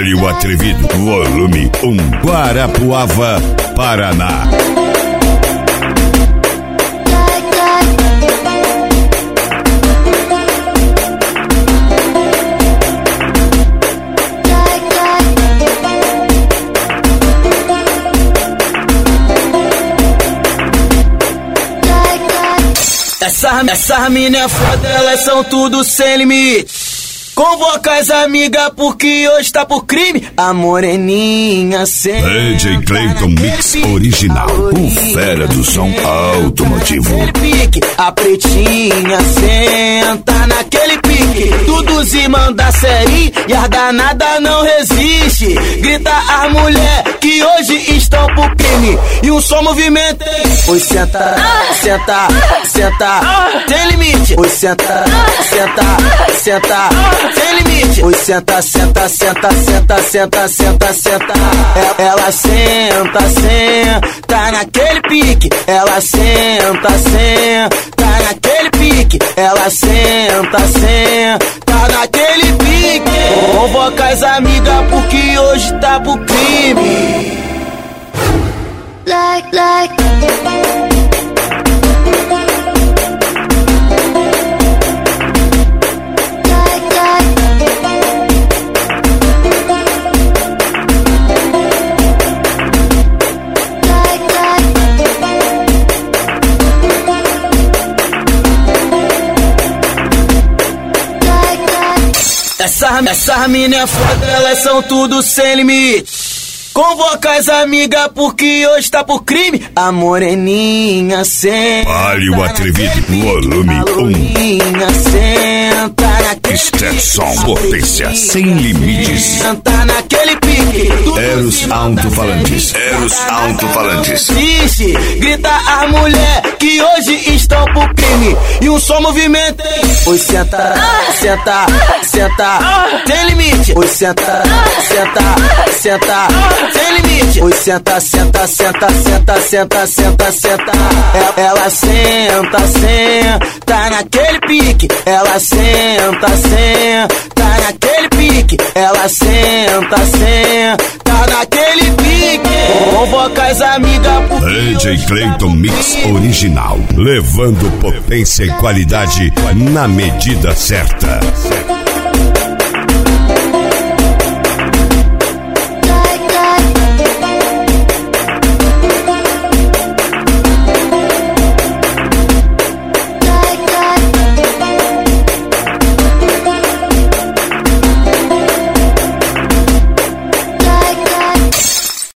Olha o atrevido, volume 1, Guarapuava, Paraná. Essas mina é foda, elas são tudo sem limite. Convoca as amigas porque hoje tá por crime. A moreninha senta DJ Clayton Mix original, o fera do som automotivo. A pretinha senta naquele pique. Todos irmãos da série e as danadas não resiste. Grita as mulher que hoje estão por crime. E um só movimento. Oi, senta, senta, senta, sem limite. Oi, senta, senta, senta, sem limite. Oi, senta, senta, senta, senta, senta, senta, senta. Ela senta, senta naquele pique. Ela senta, senta naquele pique. Ela senta, senta naquele pique. Convoca as amigas porque hoje tá pro crime. Like. Essas mina é foda, elas são tudo sem limite. Convoca as amigas porque hoje tá por crime. A moreninha senta. Olha o atrevido, volume 1. Senta naquele Stetson, potência sem limites. Senta naquele pique. Eros alto-falantes. Grita as mulher que hoje estão por crime. E um só movimento. Oi, senta, senta, senta, sem limite. Oi, senta, senta, senta, sem limite. Oi, senta, senta, senta, senta, senta, senta, senta. Ela senta, senta naquele pique. Ela senta, senta naquele pique. Ela senta, senta naquele pique. Convoca as amigas por DJ Clayton Mix original, levando potência e qualidade na medida certa.